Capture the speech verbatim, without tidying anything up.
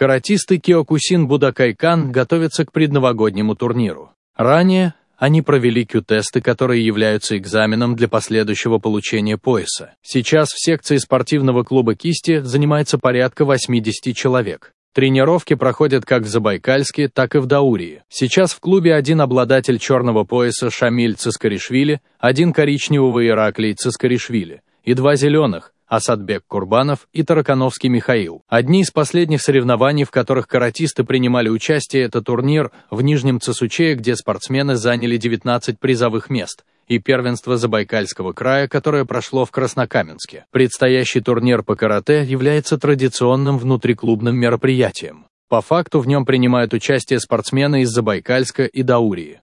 Каратисты Киокусин Будокайкан готовятся к предновогоднему турниру. Ранее они провели кью-тесты, которые являются экзаменом для последующего получения пояса. Сейчас в секции спортивного клуба «Кисти» занимается порядка восьмидесяти человек. Тренировки проходят как в Забайкальске, так и в Даурии. Сейчас в клубе один обладатель черного пояса Шамиль Цискаришвили, один коричневого Ираклий Цискаришвили и два зеленых – Асадбек Курбанов и Таракановский Михаил. Одни из последних соревнований, в которых каратисты принимали участие, это турнир в Нижнем Цесучее, где спортсмены заняли девятнадцать призовых мест, и первенство Забайкальского края, которое прошло в Краснокаменске. Предстоящий турнир по карате является традиционным внутриклубным мероприятием. По факту в нем принимают участие спортсмены из Забайкальска и Даурии.